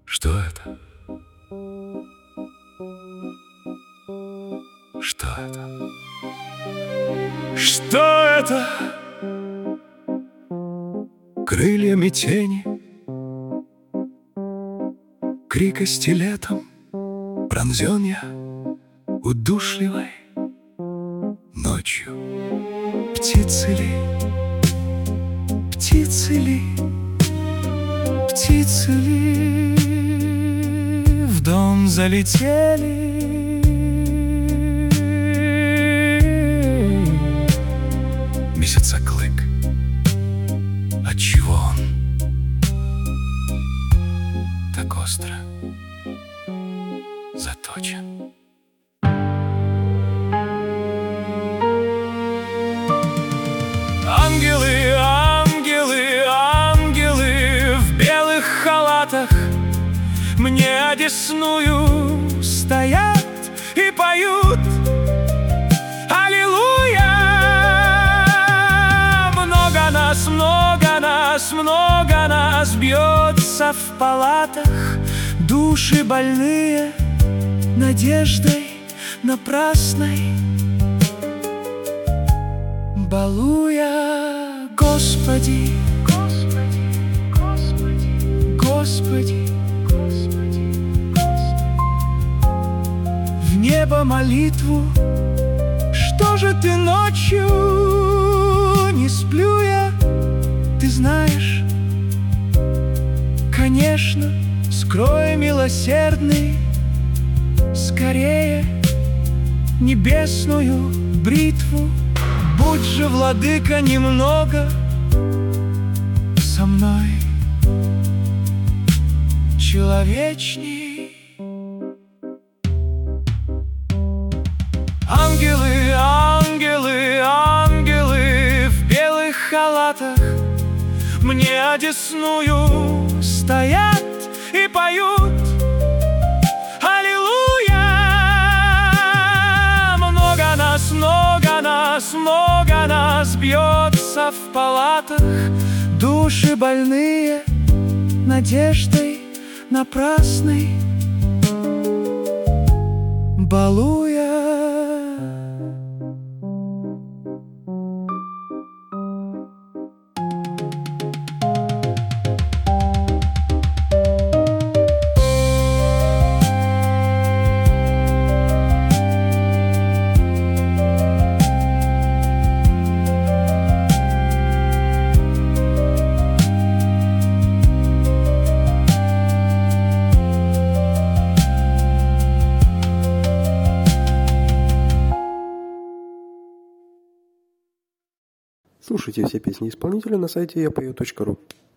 Что это? Что это? Что это? Крыльями тени, крикости летом, пронзен я удушливой ночью. Птицы ли, птицы ли, птицы ли в дом залетели? Месяцеклык, отчего он так остро заточен? Ангелы, ангелы, ангелы в белых халатах мне одесную стоят и поют. Аллилуйя! Много нас, много нас, много нас бьется в палатах, души больные надеждой напрасной, балуя. Господи, Господи, Господи, Господи, Господи, в небо молитву. Что же ты ночью? Не сплю я, ты знаешь. Конечно, скрой, милосердный, скорее небесную бритву. Будь же, владыка, немного со мной человечней. Ангелы, ангелы, ангелы в белых халатах мне одесную стоят и поют. Аллилуйя! Много нас, много нас, много нас бьется в палатах, души больные надеждой напрасной, балуя. Слушайте все песни исполнителя на сайте yapою.ru.